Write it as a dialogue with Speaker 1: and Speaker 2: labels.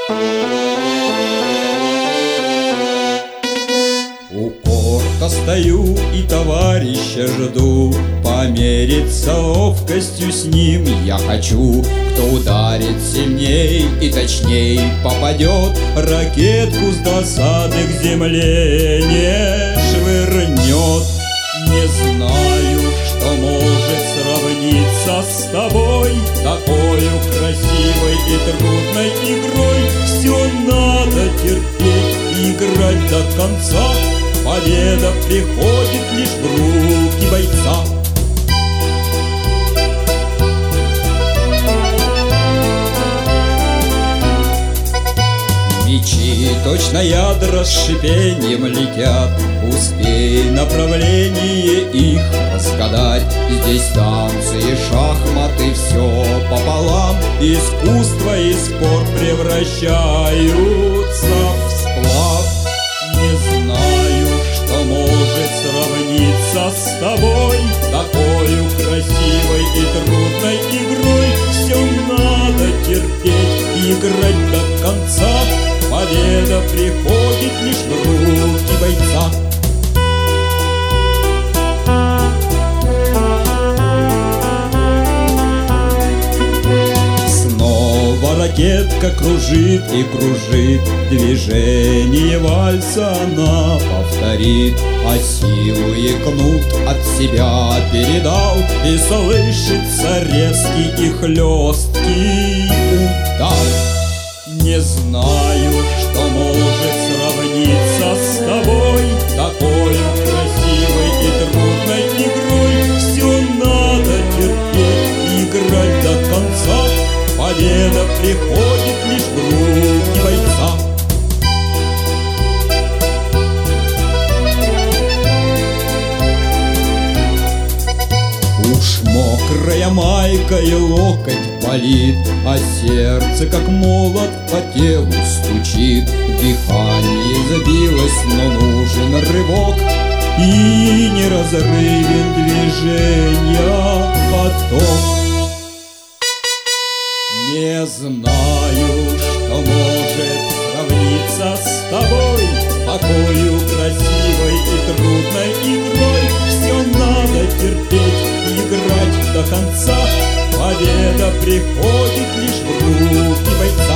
Speaker 1: У корта стою и товарища жду, помериться ловкостью с ним я хочу. Кто ударит сильней и точней, попадет ракетку с досады к земле не швырнет. Не знаю, что может сравниться с тобой, такою красивой и трудной игрой. Все надо терпеть и играть до конца, победа приходит лишь в руки бойца. Мечи, точно ядра с шипением летят, успей направление их разгадать. Здесь танцы и шахматы, все пополам, искусство и спорт превращаются в сплав. Не знаю, что может сравниться с тобой, такою красивой и трудной игрой. Все надо терпеть и играть до конца, победа приходит лишь в руки бойца. Снова ракетка кружит и кружит, движение вальса она повторит, а силу и кнут от себя передал, и слышится резкий и хлесткий удар. Не знаю, что может сравниться с тобой, такою красивой и трудной игрой. Все надо терпеть и играть до конца, победа приходит лишь в руки бойца. Уж мокрая майка и локоть болит, а сердце, как молот, по телу стучит. Дыхание забилось, но нужен рывок, и неразрывен движения поток. Не знаю, что может сравниться с тобой, такою красивой и трудной игрой. Все надо терпеть и играть до конца, победа приходит лишь в руки бойца.